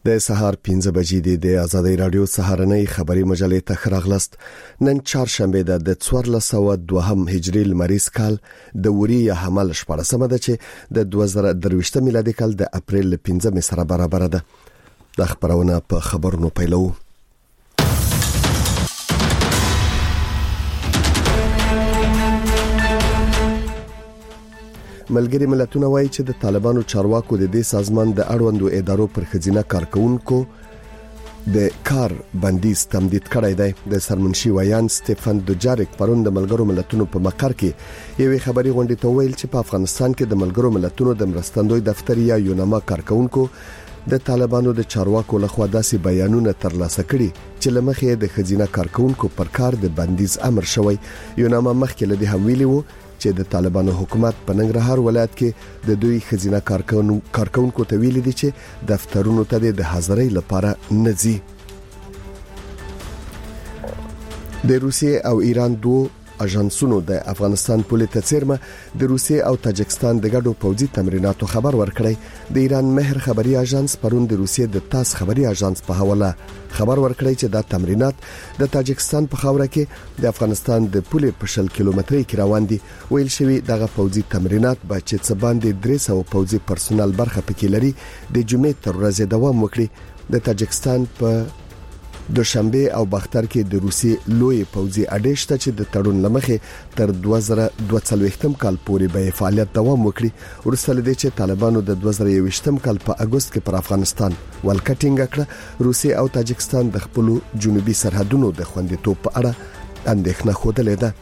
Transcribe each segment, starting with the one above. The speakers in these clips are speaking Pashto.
د سهار 15 بجې د آزادۍ رادیو سهارنۍ خبري مجلې ته خراغلست. نن چهارشنبه د 1402 هجری لمریز کال د وری حمل 14 ده چې د 2023 میلادي کال د اپریل 15 سره برابر ده. د خبرونه په خبرونو پیلو. ملګری ملتونه وایي چې د طالبانو چارواکو د دې سازمان د اړوندو ادارو پر خزینه کارکونکو د کار بندیز تمدید کړی دی. د سرمنشي ویان سټيفن دوجاریک پرون د ملګرو ملتونو په مقر کې یوې خبري غونډې ته ویل چې په افغانستان کې د ملګرو ملتونو د مرستندوی دفتر یا یوناما کارکونکو د طالبانو د چارواکو لخوا داسې بیانونه ترلاسه کړي چې لمخې د خزینه کارکونکو پر کار د بندیز امر شوی. یوناما مخکې له دې هم ویلي وو چې د طالبانو حکومت په ننګرهار ولایت کې د دوی خزینه کارکونکو ته ویلي دي چې دفترونو ته د حاضرۍ لپاره نه ځي. د روسیې او ایران دوه اژانسونو د افغانستان پولې ته څیرمه د روسیې او تاجکستان د ګډو پوځي تمریناتو خبر ورکړی. د ایران مهر خبري اژانس پرون د روسیې د تاس خبري اژانس په حواله خبر ورکړی چې دا تمرینات د تاجکستان په خاوره کې د افغانستان د پولې په 10 کیلومتري کې روان دي. ویل شوی دغه پوځي تمرینات به چې څه باندې 300 پوځي پرسونل برخه پکې لري د جمعې تر ورځې دوام وکړي. د تاجکستان په دوشنبه او باختر کې د روسي لوی پوځي اډې شته چې د تړون لمخې تر 2022 کال پورې به فعالیت دوام وکړي. ورسره د چې طالبانو د 2021 کال په اگست کې پر افغانستان ولکټینګ کړ. روسي او تاجکستان د خپل جنوبي سرحدونو د خوندیتوب په اړه اندېښنه خوده لیده.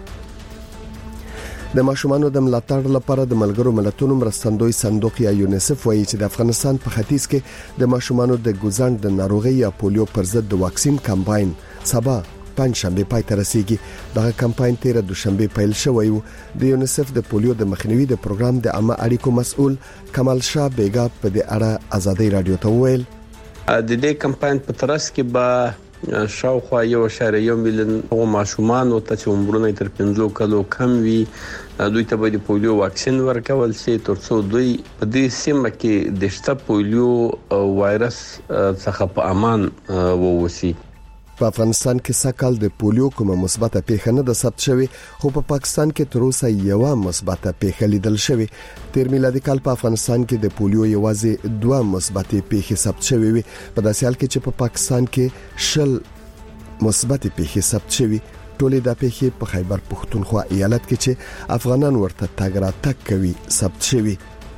د ماشومانو د ملاتړ لپاره د ملګرو ملتونو مرستندوی صندوق یا یونیسف وایي چې د افغانستان په ختیځ کې د ماشومانو د ګوزند د ناروغي یا پولیو پر ضد د واکسین کمپاین سبا پنځشنبه پای ته رسیدي. دغه کمپاین 13 دوشنبه پیل شوی و. د یونیسف د پولیو د مخنیوي د پروګرام د عامه اړیکو مسؤل کمال شاه بیگا په دې اړه آزادۍ رادیو ته ویل د دې کمپاین په ترڅ کې به شاوخوا 1.1 میلیون ماشومان او ته چې عمرونه تر 15 کالو کم وي دوی ته به د پولیو واکسین ورکول شي ترڅو دوی په دې سیمه کې د شته پولیو وایرس څخه په امان ووسی. په افغانستان کې سکهال د پولیو کومه مثبته پیښه نه ده ثبت شوې، خو په پاکستان کې تر اوسه یو مثبته پیښه لیدل شوې. تیر میلادي کال په افغانستان کې د پولیو یوازې 2 مثبته پیښې ثبت شوې وي. په داسې حال کې چې په پاکستان کې 10 مثبته پیښې ثبت شوې. ټولې د پیښې په خیبر پښتونخوا ایالت کې چې افغانان ورته تګ راتګ کوي ثبت شوې.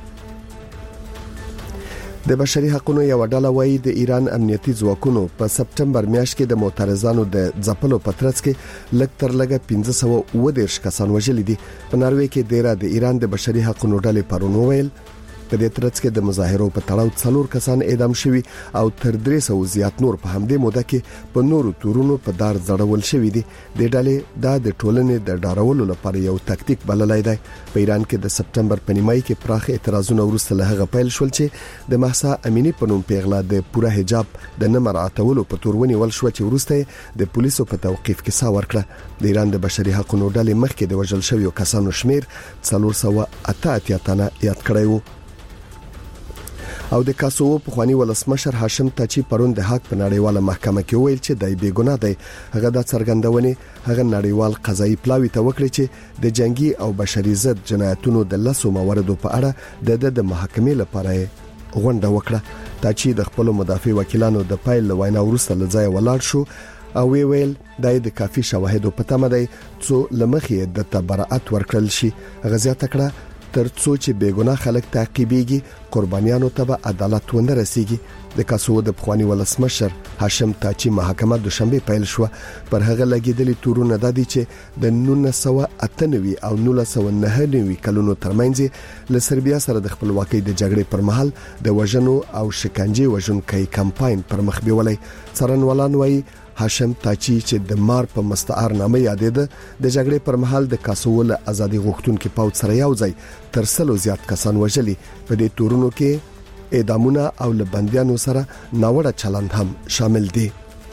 د بشري حقوقو یو ډله وایي د ایران امنیتي ځواکونو په سپټمبر میاشت کې د معترضانو د ځپلو په ترڅ کې لږ تر لږه 1510 کسان وژلي دي. په ناروې کې د ایران د بشري حقوقو ډلې پرون ویل په دې ترڅ کې د مظاهرو په تړاو 4 کسان اعدام شوي او تر 300 زیات نور په همدې موده کې په نورو تورونو په دار ځړول شوي دي. د ډلې د ټولنې د ډارولو لپاره یو تاکتیک بللای دی. په ایران کې د سپټمبر په نیمایي کې پراخ اعتراضونه وروسته له هغه پیل شول چې د مهسا امینی په نوم پیغله د پوره حجاب د نه مراعاتولو په تور ونیول شو چې وروسته د پولیسو په توقيف کې سا ورکړه. د ایران د بشري حقوقو ډلې مخکې د وژل شویو کسانو شمیر 488 تنه یاد کړی وو. او د کاسوو په خواني ولسمشر هاشم تاچی پرون د حق په نړیواله محکمه کې ویل چې دای بیګناه دی. هغه د څرګندونې هغه نړیوال قضایي پلاوی ته وکړي چې د جنگي او بشري ضد جنایتونو د لاسو مواردو په اړه د محاکمې لپاره غونډه وکړه. تاچی د خپل مدافع وکیلانو د پایل وینا وروسته لځای ولاړ شو او ویل د کافي شواهد په تمه دی څو لمخې د تبرئت ورکړل شي. غزا تکړه تر څو چې بیګناه خلک تعقیبېږي قربانیانو ته به عدالت ونه رسیږي. د کاسو د پخوانی ولسمشر هاشم تاچی محاکمه دوشنبه پیل شو. پر هغه لګیدلې تورونه د دې چې د 1998 او 1999 کلونو ترمنځ له سربیا سره د خپلواکۍ د جګړې پر مهال د وژنو او شکنجې وژونکي کمپاین پر مخ بیولای. څرنولان وایي هاشم تاچی چې د مار په مستعار نامه یادېده د جګړې پر مهال د کاسول ازادي غوښتونکو پاوڅ سره یو ځای تر 100 زیات کسان وژلي. په دې تورونو کې اعدامونه او لبندیانو سره ناوړه چلند هم شامل دي.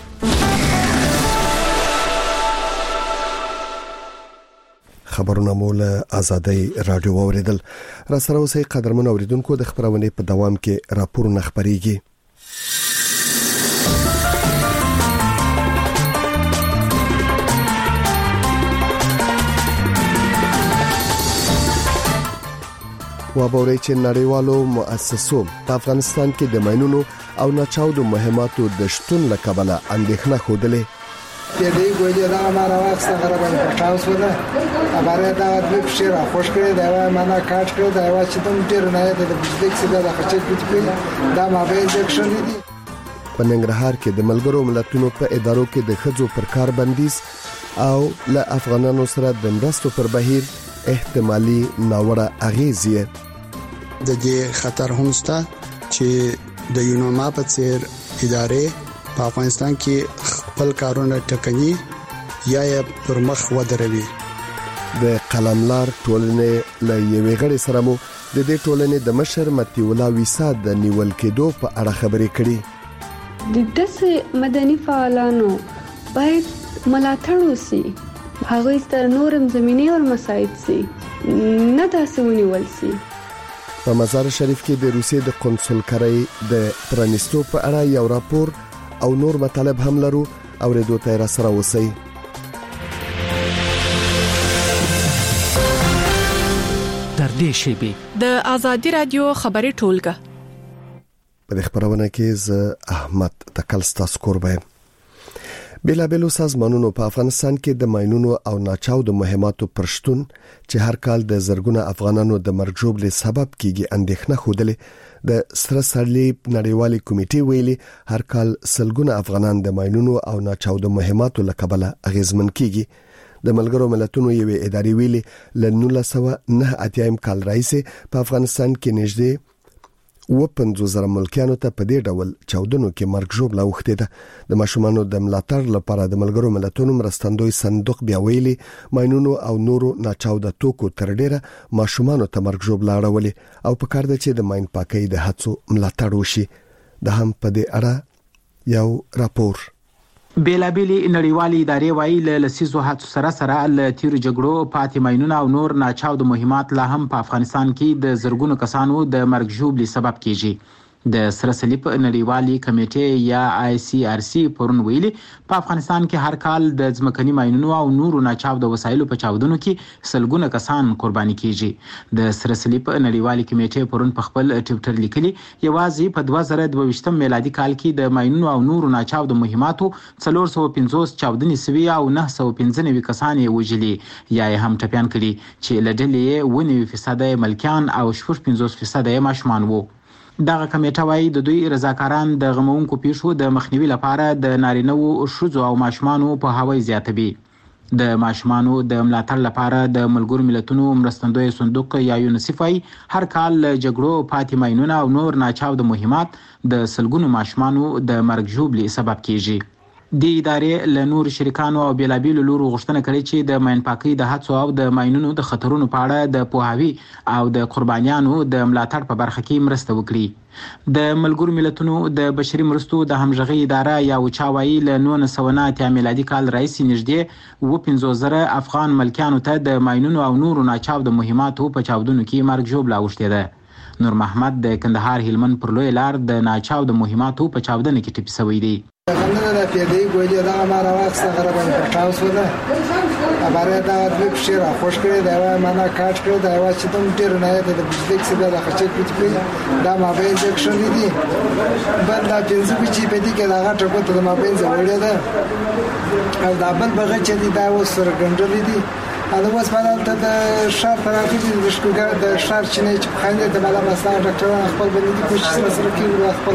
خبرونه مول آزادۍ رادیو اوریدل. را سره اوسې قدرمن اوریدونکو د خبرونه په دوام کې راپورونه خبريږي. وابوري چې نړیوالو مؤسسو په افغانستان کې د ماینونو او ناچاودو مهماتو د شتون لکبله اندېښنه خوده په دې ګولې دا ماره واخسته غره په تاسو ده خبره دا د بشیر خوش کړی دا معنا کاټ کړی دا چې تم ډیر نه ده د بجلی څخه د خچې کړی دا ما به انجکشن دي په ننګرهار کې د ملګرو ملتونو په ادارو کې د خځو پر کار بندیز او له افغانانو سره د مرستو پر بهیر احتمالي ناوړه اغیزې د دې خطر هم شته چې د یونوما په څیر ادارې په افغانستان کې خپل کارونه ټکني یا پر مخ ودروي. د قلملار ټولنې له یوې غړي سره مو د دې ټولنې د مشر متي ولا ویسا د نیول کېدو په اړه خبرې کړې. د داسې مدني فعالانو باید ملاتړ وشي، هغوی ته نورم زمینی او مساعد شي، نه داسې ونیول شي. په مزار شریف کې د روسیې د قونسل کرای د پرانیستو په اړه یو راپور او نور مطالب هم لرو او ردو ته را سره وسی. در دې شیبه د ازادي رادیو خبري ټولګه په خبرونه کې ز احمد تکلستاس قربان. بلابلو سازمانونو په افغانستان کې د ماینونو او ناچاودو مهماتو پرشتون چې هر کال د زرګونه افغانانو د مرګ ژوبلې سبب کیږي اندېښنه خوده. د سره صلیب نړیوالې کمیټې ویلي هر کال سلګونه افغانان د ماینونو او ناچاودو مهماتو لکبله اغیزمن کیږي. د ملګرو ملتونو یوې ادارې ویلي ل 1989 کال راځي په افغانستان کې نږدې 50,000 ملکیانو ته په دې ډول چاودنو کې مرګ ژوبله وخته ده. د ماشومانو د ملاتړ لپاره د ملګرو ملتونو مرستندوی صندوق بیا ویلي ماینونو او نورو ناچاوده توکو تر ډیره ماشومانو ته مرګ ژوبله اړولې او په کار ده چې د ماین پاکۍ د هڅو ملاتړ وشي. د هم په دې اړه یو راپور. بیلابېلې نړیوالې ادارې وایي له لسیزو هڅو سره له تیر جګړو پاتې ماینونه او نور ناچاودو مهمات لا هم په افغانستان کې د زرګونو کسانو د مرګ ژوبلې سبب کیږي. د سره صلیب نړیوالې کمیټې یا ICRC پرون ویلي په افغانستان کې هر کال د ځمکني ماینونو او نورو ناچاودو وسایلو په چاودنو کې سلګونه کسان قرباني کیږي. د سره صلیب نړیوالې کمیټې پرون په خپل ټویټر لیکلي یوازې په 2022 میلادي کال کې د ماینونو او نورو ناچاودو مهماتو 450 چاودنې سوي او 995 کسان یې وژلي یا هم ټپيان کړي چې له ډلې 90% ملکیان او 50% ماشومان وو. دغه کمیټه وايي د دوی رضاکاران د غمونکو پیښو د مخنیوي لپاره د نارینه‌و ښځو او ماشومانو په هوای زیاتوي. د ماشومانو د ملاتړ لپاره د ملګرو ملتونو مرستندوی صندوق یا یونیسف هر کال جګړو پاتې ماینونه او نور ناچاوده مهمات د سلګونو ماشومانو د مرګ ژوبلې سبب کیږي. د ادارې له نور شریکانو او بیلابیلو لورو غوښتنه کړې چې د ماین پاکۍ د هڅو او د ماینونو د خطرونو په اړه د پوهاوي او د قربانیانو د ملاتړ په برخه کې مرسته وکړي. د ملګرو ملتونو د بشري مرستو د همغږي اداره یا وچاوي له 1990 میلادي کال راځي نږدې 50,000 افغان ملکیانو ته د ماینونو او نورو ناچاودو مهماتو په چاودنو کې مرګ ژوبله اوښتې ده. نور محمد د کندهار هلمند پر لوی لار د ناچاودو مهماتو په چاودنه کې ټپي شوی دی. خلنه د پیډې ګولې دا ماره واخسته غره په تاسو ده خبره دا د بشیر خوش کړی دا معنا کاټ کړی دا چې تم ډیر نه ده د بجلی څخه د خچې کړی دا ما به انجکشن دي بل دا پنځه چې په دې کې دا غټه کوته د ما به زوړې ده او دا بل بغه چې دا وسره ګندلې دي دا اوس په حالت د شهر ترافیک د شکوګر د شهر چینه چې خاندې د بالا مسله ډاکټرانو خپل باندې کوشش سره کوي خپل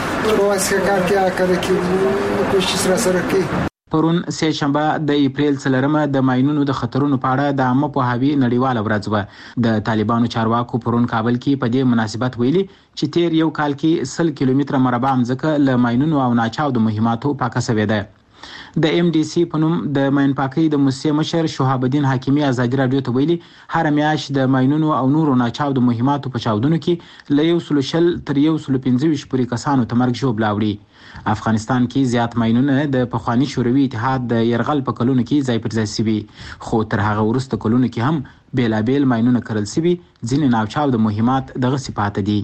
پرون سه شنبه د اپریل 3 د ماینونو د خطرونو په اړه د عامه پوهاوي نړیواله ورځ و. د طالبانو چارواکو پرون کابل کې په دې مناسبت ویلي چې تیر یو کال کې 100 کیلومتره مربع ځمکه له ماینونو او ناچاودو مهماتو پاکه شوې ده. د MDC په نوم د ماین پاکۍ د موسسې مشر شهاب الدین حکیمی ازادي رادیو ته ویلي هر میاشت د ماینونو او نورو ناچاودو مهماتو په چاودنو کې له 100 تر 125 پورې کسانو ته مرګ ژوبله اوړي. افغانستان کې زیات ماینونه د پخوانی شوروي اتحاد د يرغل په کلونو کې ځای پر ځای شوي، خو تر هغه وروسته کلونو کې هم بیلابیل ماینونه کرل شوي. ځینې ناچاودو مهمات دغه صفات دي.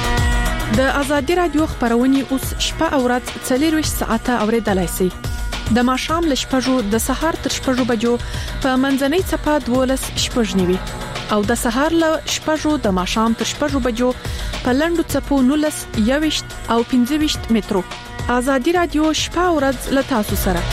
د ازادي رادیو خبرونه اوس شپه او ورځ 24 ساعته اوریدلای شئ. د ماښام ل 6 د سهار تر 6 بجو په منځنۍ چپه 12 شپږ نیوي او د سهار ل 6 د ماښام تر 6 بجو په لندو چپو 19 21 او 25 مترو. آزادی رادیو شپه ورځ ل تاسو سره.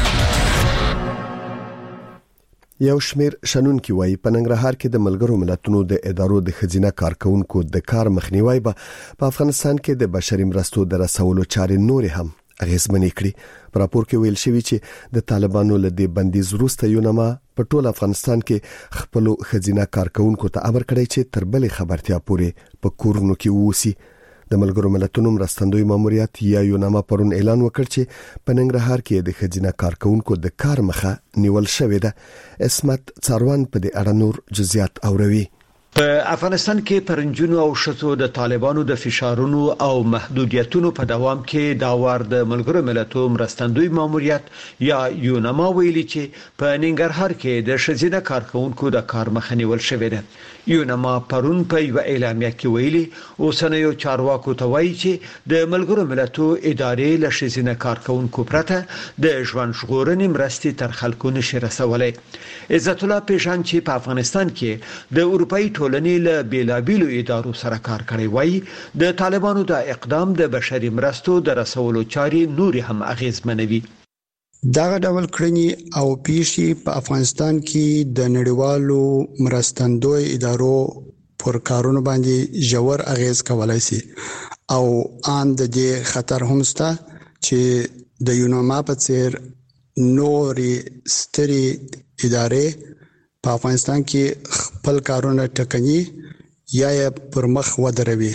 یو شمیر شنونکي وایي په ننګرهار کې د ملګرو ملتونو د ادارو د خزینه کارکونکو د کار مخنیوي په افغانستان کې د بشري مرستو د رسولو چارې نور هم اغیزمنې کړي. په راپور کې ویل شوی چې د طالبانو له دې بندیز وروسته یونما په ټول افغانستان کې خپل خزینه کارکونکو ته امر کړی چې تر بلې خبرتیا پورې په کورونو کې ووسی. د ملګرو ملتونو مرستندوی ماموریت یا یونما پرون اعلان وکړ چې په ننګرهار کې د خزینه کارکونکو د کار مخه نیول شوې ده. اسمت څاروان په دې اړه نور جزئیات اوروي. په افغانستان کې پرنجونو او شتو د طالبانو د فشارونو او محدودیتونو په دوام کې دا وار د ملګرو ملتونو مرستندوی ماموریت یا یونما ویلي چې په ننګرهار کې د خزینه کارکونکو د کار مخه نیول شوې ده. یونما پرون په یو اعلامیه کې ویلي اوسنیو چارواکو ته وایي چې د ملګرو ملتونو ادارې له خزینه کارکونکو پرته د ژوند ژغورنې مرستې تر خلکو نشي رسولای. عزت الله پیژان چې په افغانستان کې د اروپאי ټولنې له بیلابیلو ادارو سره کار کړی وایي د طالبانو د اقدام د بشري مرستو د رسولو چارې نور هم اغیزمنوي. دغه ډول کړنی او پیشي په افغانستان کې د نړیوالو مرستندوی ادارو پر کارونو باندې ژور اغیز کولای شي او ان د دې خطر هم شته چې د یونما په څیر نوري ستري ادارې په افغانستان کې خپل کارونه ټکني یا پر مخ ودروي.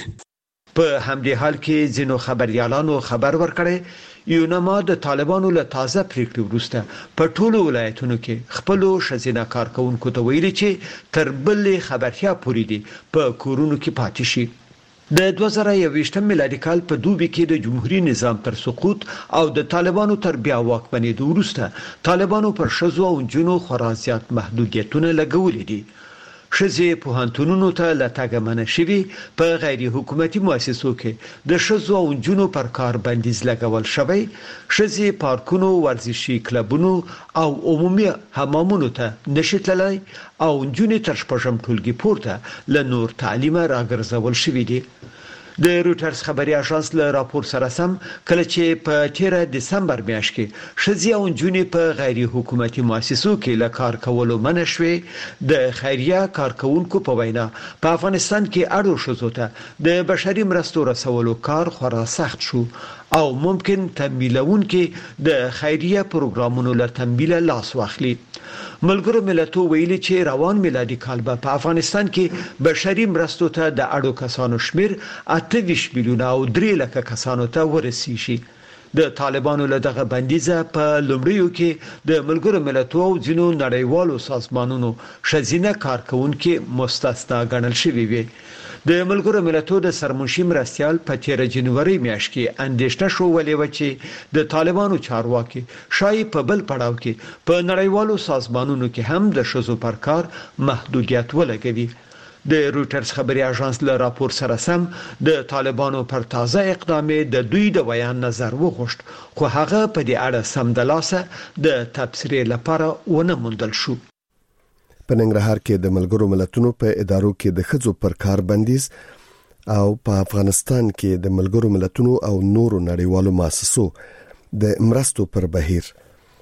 په همدې حال کې ځینو خبريالانو خبر ورکړي یونما د طالبانو له تازه پریکړې وروسته په ټولو ولایتونو کې خپل خزینه کارکونکو ته ویلي چې تر بلې خبرتیا پورې دي په کورونو کې پاتې شي. د 2021 میلادي کال په دوبي کې د جمهوریت نظام تر سقوط او د طالبانو تر بیا واکمنېدو وروسته طالبانو پر شذو او جنو خورا زیات محدودیتونه لګولې دي. شذې پوهنتونونو ته لټاګه منع شوی په غیر حکومتي مؤسسو کې د شذو او جنو پر کار بندیز لګول شوی. شذې پارکونو ورزشي کلبونو او عمومي حمامونو ته نشټلای او جنې تر شپږم ټولګي پورته له نور تعلیم راګرځول شوی دي. د روټرز خبري اژانس له راپور سره سم کله چې په 13 دسمبر میاشت کې شذې او جنې په غیر حکومتي مؤسسو کې له کار کولو منع شوې د خیریه کارکونکو په وینا په افغانستان کې اړو شذو ته د بشري مرستو رسولو کار خورا سخت شو او ممکن تمویلون کې د خیریه پروګرامونو له تمویل لاس واخلي. ملګرو ملتونو ویلي چې روان میلادي کال په افغانستان کې بشري مرستو ته د اړو کسانو شمیر 28 میلیون او 3 لک کسانو ته ورسیږي. د طالبانو له دغه بندیزه په لومړیو کې د ملګرو ملتونو او ځینو نړیوالو سازمانونو خزینه کارکونکو مستثنا ګڼل شوی وي. د ملګرو ملتونو د سرمنشي مرستيال په 13 جنوري میاشت کې اندېښنه شو ولې و چې د طالبانو چارواکي شای په بل پړاو کې په نړیوالو سازمانونو کې هم د شذو پر کار محدودیت ولګوي. د روټرز خبري اژانس له راپور سره سم د طالبانو پر تازه اقدام د دوی د بیان نظر وغوښت خو هغه په دې اړه سمدلاسه د تبصرې لپاره ونه موندل شو. په ننګرهار کې د ملګرو ملتونو په ادارو کې د خځو پر کار بندیز او په افغانستان کې د ملګرو ملتونو او نورو نړیوالو مؤسسو د مرستو پر بهیر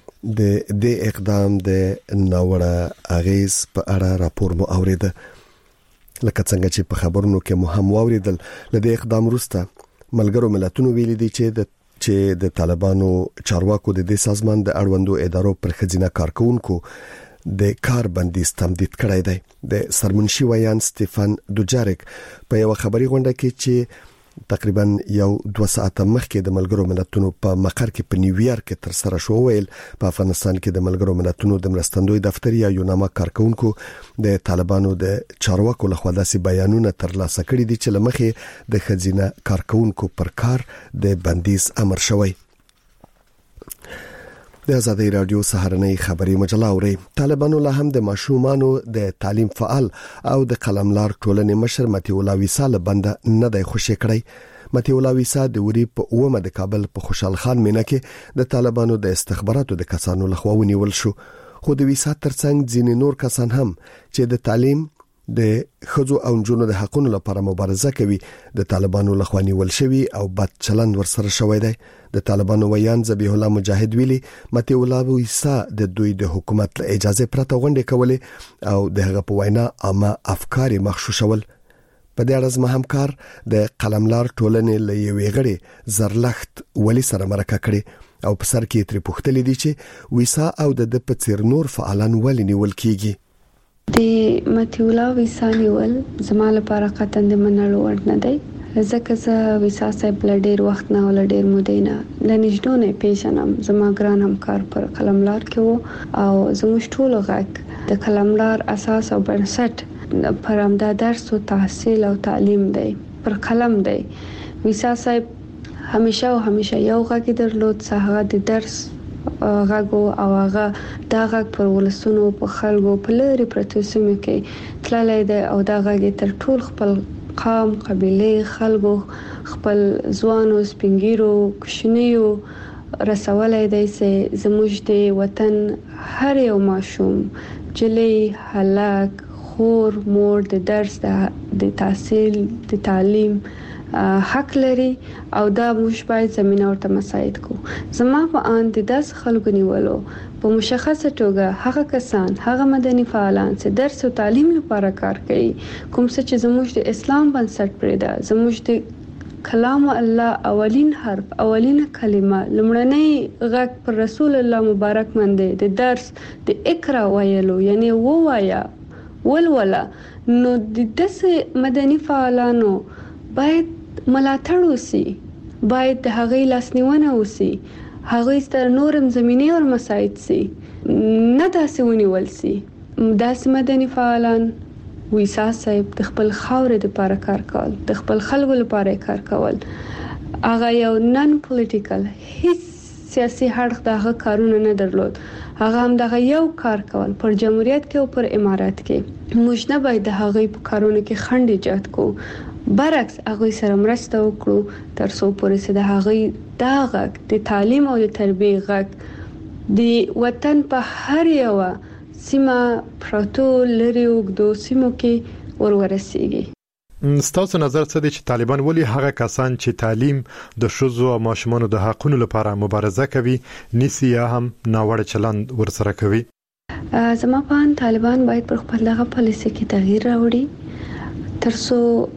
د اقدام د نوړه اغیز په اړه راپور مو اوریده. لکه څنګه چې په خبرونو کې مو هم واوریدل لدې اقدام وروسته ملګرو ملتونو ویلي دي چې د طالبانو چارواکو د دې سازمان د اړوندو ادارو پر خزینه کارکونکو د کار بندیز تمدید کړی دی. د سرمنشي ویان سټيفن دوجارک په یو خبري غونډه کې چې تقریبا یو 2 ساعته مخکې د ملګرو ملتونو په مقر کې په نیویارک کې تر سره شو ویل په افغانستان کې د ملګرو ملتونو د مرستندوی دفتر یا یونما کارکونکو د طالبانو د چارواکو لخوا داسې بیانونه ترلاسه کړي دي چې لمخې د خزینه کارکونکو پر کار د بندیز امر شوی. د آزادی رادیو سهارنۍ خبري مجله اوري. طالبانو له هم د ماشومانو د تعلیم فعال او د قلملار ټولنې مشر متي الله وصال بنده نه دی خوشی کړی. متي الله ویسا د وری په اومه د کابل په خوشحال خان مینه کې د طالبانو د استخباراتو د کسانو لخوا ونیول شو. خو د ویسا ترڅنګ ځینې نور کسان هم چې د تعلیم د خځو او نجونو د حقوقو لپاره مبارزه کوي د طالبانو لخوا نیول شوی او بد چلند ورسره شوی دی. د طالبانو ویان ذبیح الله مجاهد ویلي متي الله ویسا د دوی د حکومت له اجازه پرته غونډه کولې او د هغه په وینا عامه افکار مخشوشول. په دې اړه زما همکار د قلملار ټولنې له یوې غړي زرلخت ولی سره مرکه کړې او په سر کې تر پوښتلې دي چې ویسا او د پڅیر نور فعالان ولې نیول کیږي. د متي الله ویسا نیول زما لپاره قطن د منلو وړ نه دی، ځکه زه ویسا صاحب له ډیر وخت نه ول ډیر مودې نه لنیجدو نه پیژنم. زما ګران همکار پر قلملار کې وو او زموږ ټول غږ د قلملار اساس او بنسټ پر امدا درس او تحصیل او تعلیم دی، پر قلم دی. ویسا صاحب همیشه یو غږ درلود، هغه د درس غږو او هغه دا غږ پر ولسونو په خلکو په لری پرتو سیمو کې تللی دی او دا غږ تر ټول خپل قام قبيله خلکو خپل ځوانو سپینګیرو کوشنیو رسولای دی چې زموږ د وطن هر یو ماشوم جلې هلاک خور مور د درس د تحصیل د تعلیم حق لري او دا موږ باید زمينه ورته مساعد کو. زما په ان د داس خلکو نیولو په مشخصه توګه هغه کسان هغه مدني فعالان چې درس او تعلیم لپاره کار کوي، کوم څه چې زموږ د اسلام بنسټ پرې ده، زموږ د کلام الله اولین حرف اولینه کلمه لمړنۍ غږ پر رسول الله مبارک باندې د درس د اقرا ویلو یعنی وایا ولولا. نو د داسې مدني فعالانو باید ملاتړ وسی، باید د هغې لاسنیونه وسی، هغې ستر نورم زمینه او مساعد سي، نه داسې ونیول سي. داسې مدني فعالان ویسا صاحب د خپل خاورې لپاره کار کول، د خپل خلکو لپاره کار کول، هغه یو نن پولیټیکل هیڅ سیاسي حرف دغه کارونه نه درلود، هغه هم دغه یو کار کول پر جمهوریت کې او پر امارات کې. موږ نه باید د هغې په کارونه کې خنډ ایجاد کو، برعکس هغه سره مرسته وکړو تر څو پورې چې د هغه دا غږ د تعلیم او د تربیه غږ د وطن په هر یو سیمه پروتو لري وګدو سیمو کې ورسیږي. ستاسو نظر څه دی چې طالبان ولې هغه کسان چې تعلیم د شوزو او ماشومانو د حقوقو لپاره مبارزه کوي نسی یا هم ناوړه چلند ورسره کوي؟ زما په ان طالبان باید پر خپل دغه پالیسي کې تغییر راوړي ترڅو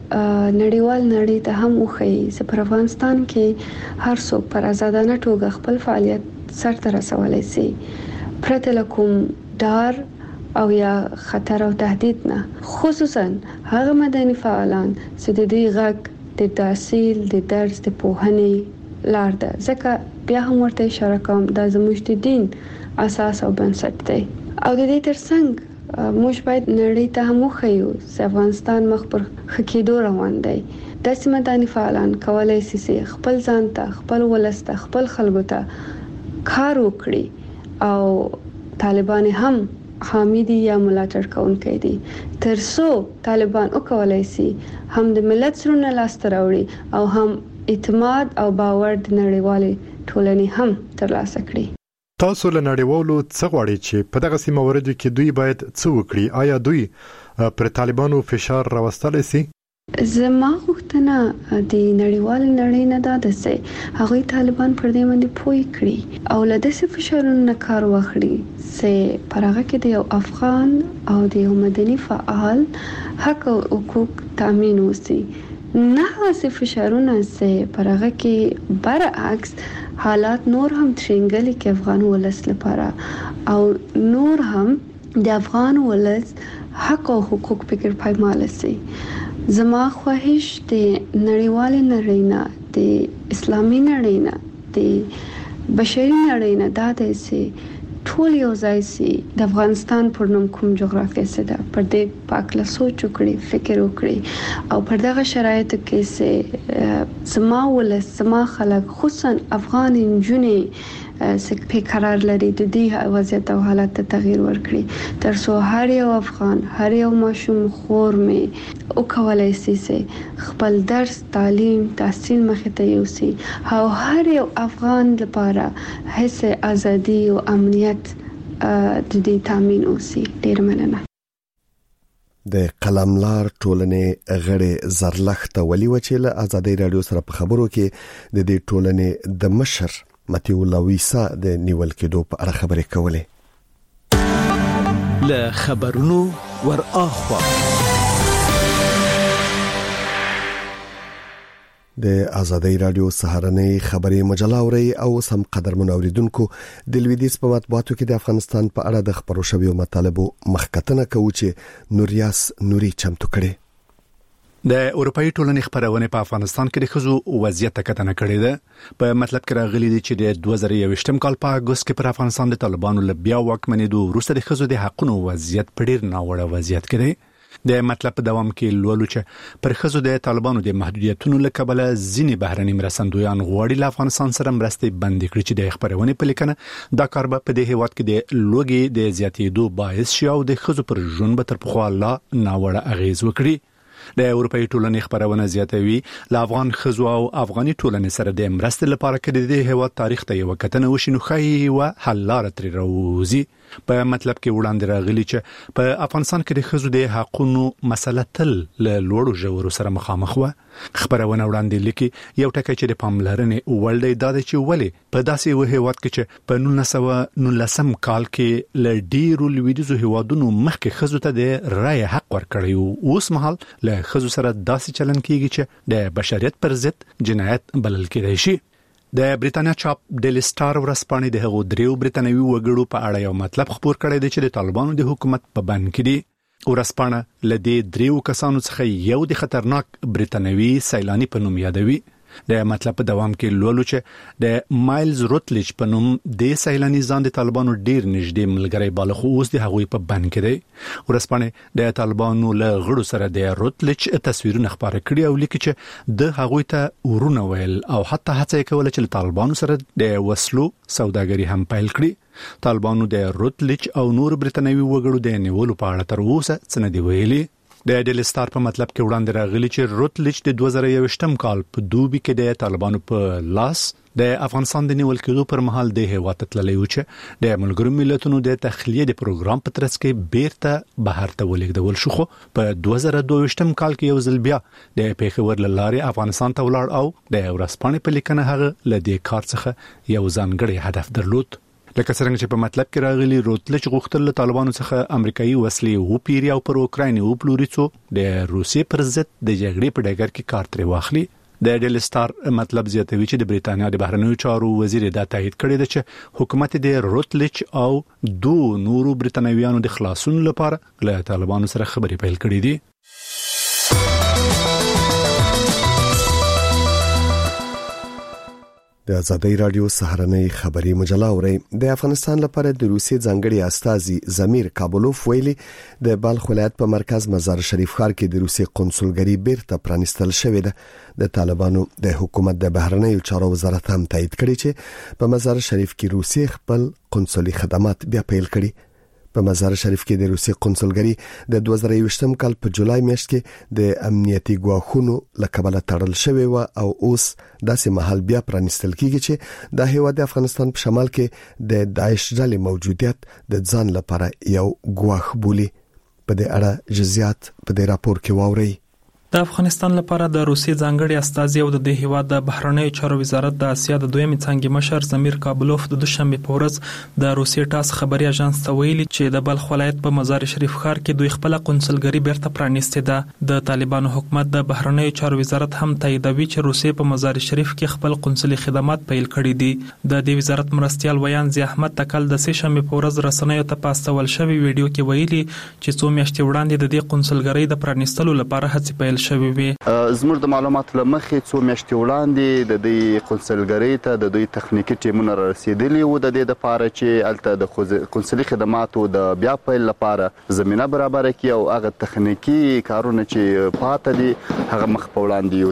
نړیوال نړۍ ته هم وښيي چې په افغانستان کې هر څوک پر آزادانه توګه خپل فعالیت سرته رسولای شي پرته له کوم ډار او یا خطر او تهدید نه. خصوصا هغه مدني فعالان چې د دې غږ د تحصیل د درس د پوهنې لار ده، ځکه بیا هم ورته اشاره کوم دا زموږ د دین اساس او بنسټ دی او د دې ترڅنګ موږ باید نړۍ ته هم وښیو چې افغانستان مخ پر خکېدو روان دی. داسې مدني فعالان کولای شي چې خپل ځان ته خپل ولسته خپل خلکو ته کار وکړي او طالبان هم حامی دي یا ملاتړ کوونکي دي ترڅو طالبان وکولای شي هم د ملت سره لاس راوړي او هم اعتماد او باور د نړیوالې ټولنې هم ترلاسه کړي. تاسو له نړیوالو څه غواړئ چې په دغه سیمه موردو کې دوی باید څه وکړي؟ آیا دوی پر طالبانو فشار راوستلی سي؟ زما غوښتنه د نړیوال نړۍ نه ده چې هغه طالبان پر دې باندې پوي کړي او له داسې فشارونو نه کار واخلي چې پرغه کې د یو افغان او د یو مدني فعال حق او حقوق تامین وسی، نه هغه فشارونه چې پرغه کې برعکس حالات نور هم ترنګلي کې افغان ولس لپاره او نور هم د افغان ولس حق او حقوق فکر پایمال سي. زما خواهش د نړیوال نړۍ نه د اسلامي نړۍ نه د بشري نړۍ نه دا دی چې ټول یو ځای سي د افغانستان پر نوم کوم جغرافیه سره پر دې پاکله سوچ وکړي فکر وکړي او پر دغه شرایطو کې چې زما ولس زما خلک خصوصا افغان نجونې سکه قرار لري د دې وضعیت او حالت ته تغییر ورکړي تر څو هر یو افغان هر یو ماشوم خور مې او کولای شي خپل درس تعلیم تحصیل مخې ته یوسي او هر یو افغان لپاره هیڅ ازادي او امنیت د دې تامین اوسي. ډیر مننه. د قلملار ټولنې غړي زرلخت ولي وچیل ازادي رادیو سره په خبرو کې د دې ټولنې د مشر ماتیو لاویسا د نیول کېدو په اړه خبرې کولې. له خبرونو ور اخوا د ازادي رادیو سهارنۍ خبري مجله اوري او سم قدر منوریدونکو د لویدیز په مطبوعاتو کې د افغانستان په اړه د خبرو شویو مطالبو مخکتنه کوي چې نوریاس نوري چمتو کړي. د اروپאי ټولنې خبرونه په افغانستان کې د خزو وضعیت کتنه کړې ده. په مطلب کې راغلي دي چې د 2021 کال په اگست کې پر افغانستان د طالبانو له بیا واکمنېدو وروسته د خزو د حقوقو وضعیت په ډیر ناوړه وضعیت کې دی. د مطلب په دوام کې لولو چې پر خزو د طالبانو د محدودیتونو له کبله ځینې بهرني مرستندویان غواړي له افغانستان سره مرستې بند کړي چې د خبرونه په لیکنه دا کار به په دې هیواد کې د لوګي د زیاتېدو باعث شي او د خزو پر ژوند به تر پخوا لا ناوړه اغیز وکړي. د اروپאי ټولنې خبرونه زیاتوي له افغان خزو او افغاني ټولنې سره د مرستې لپاره کې د هیواد تاریخ ته یو کتنه وشي نو خای او حل لار تر روزي. په مطلب کې وړاندې راغلي چې په افغانستان کې د خزو د حقوقو مسله تل له لوړو ژورو سره مخامخ و. خبرونه وړاندې لیکي یو ټکی چې د پاملرنې ولډې داده چې ولې په داسې و هیواد کې چې په 1919 کال کې ل ډیرو لویدیزو هیوادونو مخکې خزو ته د رای حق ورکړی او اوس مهال له خزو سره داسې چلن کیږي چې د بشریت پر ضد جنایت بلل کېدای شي. د بریتانیا چاپ ډیلی سٹار ورځپاڼې د هغو دریو بریتانوي وګړو په اړه یو مطلب خبر کړی دی چې د طالبانو د حکومت په بند کې دي. ورځپاڼه ل دې دریو کسانو څخه یو د خطرناک بریتانوي سیلانی په نوم یادوي. د مطلب په دوام کې لولو چې د مایلز روتلیچ په نوم د سیلانی ځان د طالبانو ډیر نږدې ملګری بالا خو اوس د هغوی په بند کې دی. ورځپاڼه د طالبانو له غړو سره د روتلیچ تصویرونه خبره کړي او لیکي چې د هغوی ته ورونه ویل او حتی هڅه کوله چې طالبانو سره د وسلو سوداګري هم پیل کړي. طالبانو د روتلیچ او نور بریتانوي وګړو د نیولو په اړه تر اوسه څه نه دی ویلي. د ډیلی سٹار په مطلب کې وړاندې راغلي چې روتلیچ د 2021 کال په دوبي کې د طالبانو په لاس د افغانستان د نیول کېدو پر مهال د هیواد تللی و چې د ملګرو ملتونو د تخلیه د پروګرام په ترڅ کې بیرته بهر ته ولېږدول شو. خو په 2022 کال کې یو ځل بیا د پیښور لارې افغانستان ته ولاړ او د ورځپاڼې په لیکنه هغه ل دې کار څخه یو ځانګړی هدف درلود. لکه څنګه چې په مطلب کې راغلي روتلیچ غوښتل له طالبانو څخه امریکایي وسلې او پیری او پر اوکراین او پلوري څو د روسیې پر ضد د جګړې په ډګر کې کار تر واخلي. د ډیلی سٹار مطلب زیاتوي چې د بریتانیا د بهرنیو چارو وزیر دا تایید کړی دی چې حکومت د روتلیچ او دوه نورو بریتانویانو د خلاصون لپاره له طالبانو سره خبرې پیل کړې دي. د ازادي رادیو سهارنۍ خبري مجله اوري. د افغانستان لپاره د روسیې ځانګړي استازي زمیر کابلوف ویلي د بلخ ولایت په مرکز مزار شریف ښار کې د روسیې قونسلګري بیرته پرانیستل شوې ده. د طالبانو د حکومت د بهرنیو چارو وزارت هم تایید کړی چې په مزار شریف کې روسیې خپل قونسلي خدمات بیا پیل کړي. په مزار شریف کې د روسي قونسلګري د 2021 کال په جولای میاشت کې د امنیتي ګواښونو لکبله تړل شوی و او اوس داسې محل بیا پرانیستل کیږي چې د هیواد افغانستان په شمال کې د داعش ډلې موجودیت د ځان لپاره یو ګواښ بولي. په دې اړه جزئیات په دې راپور کې واورئ. د افغانستان لپاره د روسي ځانګړي استازي او د هیواد د بهرنیو چارو وزارت د اسیا د دویمې څنګه مشر زمیر کابلوف د دوشنبه په ورځ د روسي ټاس خبري اژانس ته ویلي چې د بلخ ولایت په مزار شریف ښار کې دوی خپل قونسلګري بیرته پرانیستې ده. د طالبانو حکومت د بهرنیو چارو وزارت هم تاییدوي چې روسي په مزار شریف کې خپل قونسلي خدمات پیل کړي دي. د دې وزارت مرستيال ویان زی احمد تکل د سه شنبه په ورځ رسنیو ته پاستول شوی ویډیو کې ویلي چې څو میاشتې وړاندې د دې قونسلګرۍ د پرانیستلو لپاره هڅې پیل زموږ د معلوماتو لمخې څو میاشتې وړاندې د دې قونسلګرۍ ته د دوی تخنیکی ټیمونه رسیدلي و د دې لپاره چې الته د قونسلي خدماتو د بیا پیل لپاره زمينه برابر کړي او هغه تخنیکی کارونه چې پاتې دي هغه مخ په وړاندې یوسي.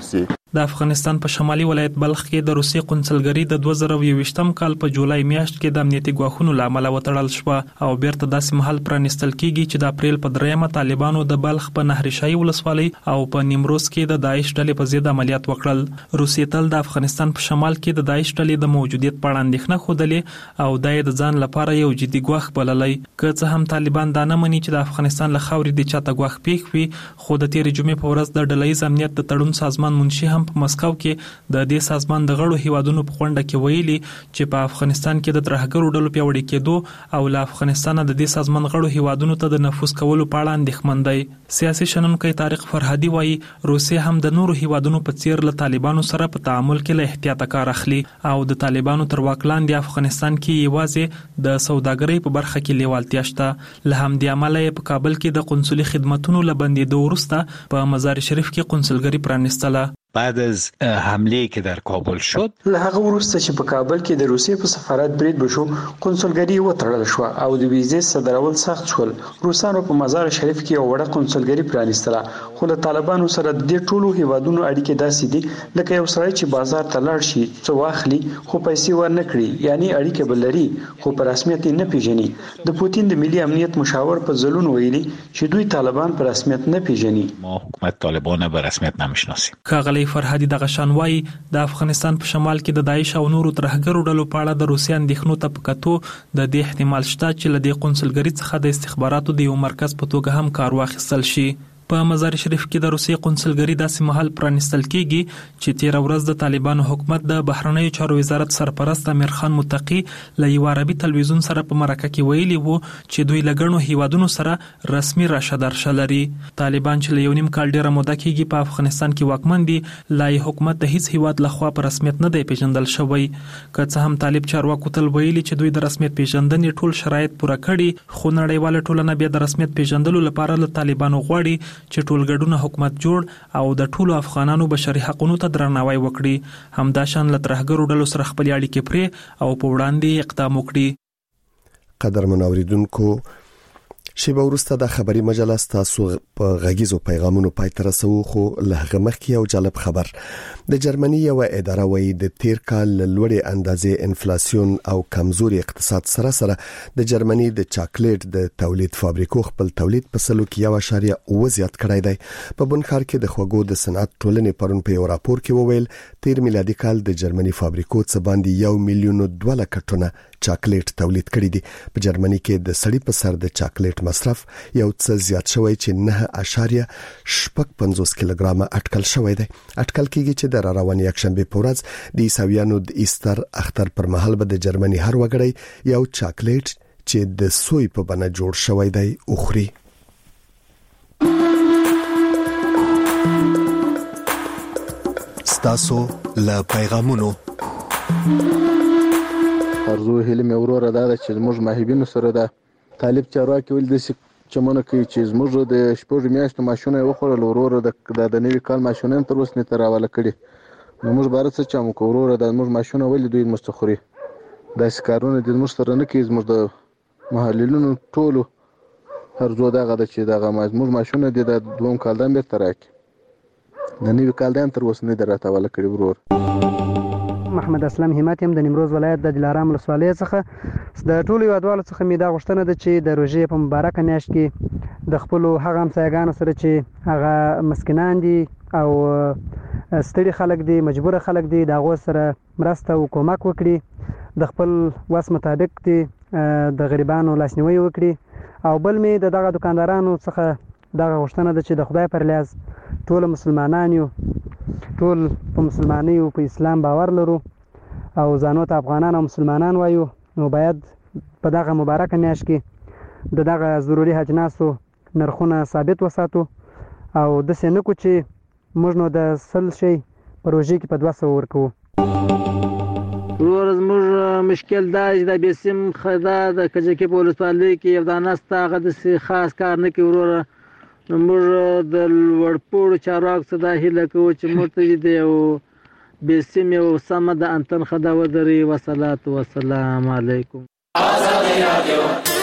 د افغانستان په شمالي ولایت بلخ کې د روسي قونسلګری د 2020م کال په جولای میاشت کې د امنیتي ګواښونو لامل وتړل شو او بیرته داسې محل پرانستل کیږي چې د اپریل په 3مه طالبانو د بلخ په نهرشاهي ولسوالۍ او په نیمروز کې د داعش ډلې په ضد عملیات وکړل. روسي تل د افغانستان په شمال کې د داعش ډلې د موجودیت په اړه اندېښنه خوده او د ځان لپاره یو جدي ګواښ بللی. که څه هم طالبان دا نه مني چې د افغانستان له خاورې د چاته ګواښ پیښ وي، خو د تیر جمعې په ورځ د ډله‌ییز امنیت د تړون سازمان منشي په مسکو کې د دې سازمان د غړو هیوادونو په غونډه کې ویلي چې په افغانستان کې د ترهګرو ډلو پیوړی کېدو او له افغانستان د دې سازمان غړو هیوادونو ته د نفوذ کولو په اړه اندېښمن دی. سیاسي شنونکی طارق فرهادي وایي روسیه هم د نورو هیوادونو په څیر له طالبانو سره په تعامل کې له احتیاط کار اخلي او د طالبانو تر واک لاندې افغانستان کې یوازې د سوداګرۍ په برخه کې لیوالتیا شته. له همدې امله په کابل کې د قونسلي خدماتونو لبندېدو وروسته په مزار شریف کې قونسلګري پرانستله. بعد از حمله که در کابل شد، له هغه وروسته چې په کابل کې د روسیې په سفارت برید وشو، قونسلګري وتړل شو او د ویزې صادرول سخت شول. روسانو په مزار شریف کې یو وړه قونسلګري پرانستله، خو له طالبانو سره د دې ټولو هیوادونو اړیکې داسې دي لکه یو سړی چې بازار ته لاړ شي، څه واخلي خو پیسې ورنه کړي، یعنی اړیکې بل لري خو په رسمیت نه پیژني. د پوتین د ملي امنیت مشاور په ځلون ویلي چې دوی طالبان په رسمیت نه پیژني. ما حکومت طالبان به رسمیت نمیشناسیم. فرهادي د غشان وای د افغانستان په شمال کې د داعش او نورو ترهګرو ډلو په اړه د روسي اندېښنو ته په کتو د دې احتمال شته چې له دې قونسلګري څخه د استخباراتو د یو مرکز په توګه هم کار واخیستل شي. په مزار شریف کې د روسي قونسلګري داسې محل پرانستل کیږي چې تیر ورځ د طالبانو حکومت د بهرنیو چارو وزارت سرپرست امیر خان متقی له یو عربي تلویزیون سره په مرکه کې ویلي وو چې دوی لګڼو هیوادونو سره رسمي راشه درشه لري. طالبان چې له یو نیم کال ډیره موده کېږي په افغانستان کې واکمن دي، لا حکومت د هیڅ هیواد لخوا په رسمیت نه دی پیژندل شوی. که څه هم طالب چارواکو تل ویلي چې دوی د رسمیت پیژندنې ټول شرایط پوره کړي، خو نړیواله ټولنه بیا د رسمیت پیژندلو لپاره له طالبانو غواړي چې ټولګډونه حکومت جوړ او د ټولو افغانانو بشري حقوقو ته درناوی وکړي، همداشان له ترهګرو ډلو سره خپل اړیکې پرې او په وړاندې اقدام وکړي. قدرمن اوریدونکو، شیبه وروسته د خبري مجلس تاسو په غږیزو پیغامونو پای ته رسو، خو له هغه مخکې یو جالب خبر. د جرمني یو اداره وایي د تیر کال لوړې اندازې انفلاسیون او کمزوري اقتصاد سره سره د جرمني د چاکلیټ د تولید فابریکو خپل تولید په سلو کې 1.8 زیات کړی دی. په بنخار کې د خوږو د صنعت ټولنې پرون په یو راپور کې وویل تیر میلادي کال د جرمني فابریکو څخه باندې 1 میلیون 2 ټنه چاکلیټ تولید کړي دي. په جرمني کې د سړي په سر د چاکلیټ مصرف یو څه زیات شوی چې 9.55 کیلوګرام اټکل شوی دی. اټکل کېږي چې د رواني یکشنبه په ورځ د عیسویانو د ایستر اختر پر مهال به د جرمني هر وګړی یو چاکلیټ چې د سوی په بڼه جوړ شوی دی اخري. ستاسو له پیغامونو ارزو هلم اورور دا چې موږ ماهیبینو سره د طالب چارواکي ول د چمنه کوي چې موږ د شپږ میاشتو ماشونه وخورل، ورور د نوي کال ماشونه تر اوسه نه تراواله کړي. نو موږ بارڅ چې موږ ورور د موږ ماشونه ول دوی مستخوري د سکارونه د موږ سره نه کوي. موږ د محللونو ټولو ارزو دا غدا چې دا موږ ماشونه د دوم کال دم بیرته راکړي، د نوي کال دم تر اوسه نه دراتاواله کړي. ورور محمد اسلام همت هم د نیمروز ولایت د دلارام ولسوالۍ څخه د ټولو هیوادوالو څخه می دا غوښتنه ده چې د روژې په مبارکه میاشت کې د خپل هغه همسایګانو سره چې هغه مسکینان دي او ستړي خلک دي، مجبور خلک دي، د هغو سره مرسته او کومک وکړي، د خپل وس مطابق دي د غریبانو لاسنیوي وکړي. او بل می د دغه دکاندارانو څخه دغه غوښتنه ده چې د خدای پر لیاز ټول مسلمانان یو، ټول په مسلمانۍ او په اسلام باور لرو او ځانو ته افغانان او مسلمانان وایو، نو باید په دغه مبارکه میاشت کې د دغه ضروري اجناسو نرخونه ثابت وساتو او داسې نه کو چې موږ نو د 100 شی په روژې کې په 200 ورکو. ورور زموږ مشکل دا چې د بیسیم خدا د کجکي په ولسوالۍ کې یو دانسته هغه د خاص کار نه کوي. ورور موږ د ورپوړو چارواکو څخه دا هیله کوو چې موږ ته د یو بیسیم یو سمه د انتن خدا ودري. والصلاه والسلام علیکم.